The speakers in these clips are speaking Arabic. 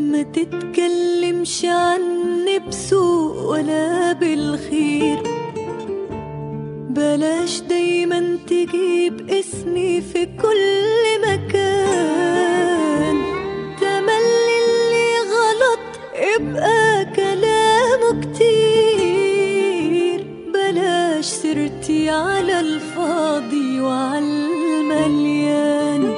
ما تتكلمش عني بسوء ولا بالخير، بلاش دايما تجيب اسمي في كل مكان. تملي اللي غلط يبقى كلامه كتير، بلاش سيرتي على الفاضي وعلى المليان.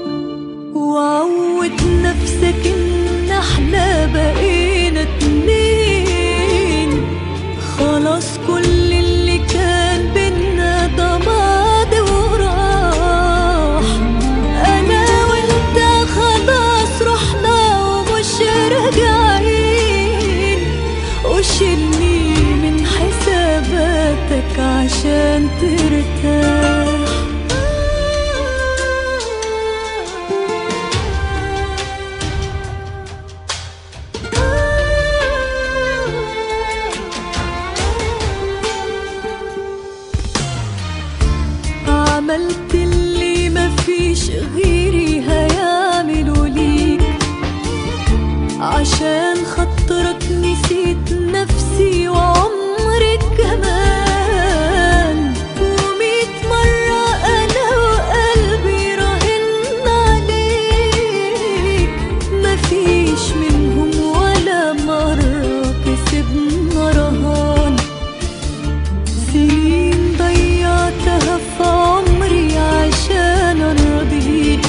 وعود نفسك ان احنا بقينا اتنين، خلاص كل اللي كان بينا ده ماضي وراح. انا وانت خلاص رحنا ومش راجعين، وشيلني من حساباتك عشان ترتاح. عملت اللي مفيش غيري هيعملوا ليك، عشان خاطرك نسيت نفسي وعمري كمان. وميت مرة أنا وقلبي راهن عليك، مفيش منهم ولا مرة كسبنا رهان. سنين ضيعتها في عمري عشان ارضيك،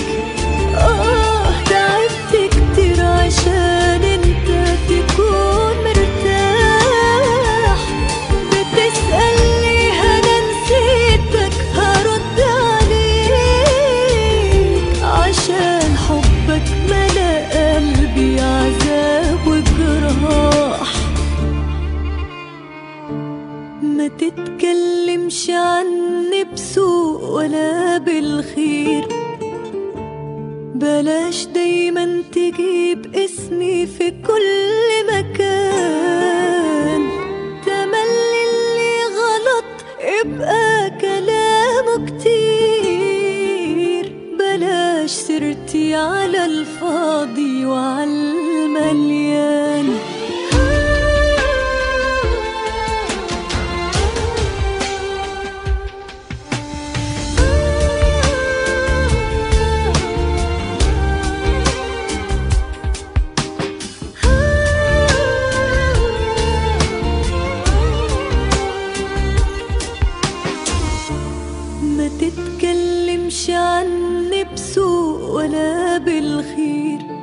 تعبت كتير عشان انت تكون مرتاح. بتسألني انا نسيتك هرد عليك، عشان حبك ملا قلبي عذاب وجراح. ما تتكلمش عني بسوء ولا بالخير، بلاش دايما تجيب اسمي في كل مكان. تملي اللي غلط يبقى كلامه كتير، بلاش سيرتي على الفاضي وعلى المليان. ما تتكلمش عني بسوء ولا بالخير،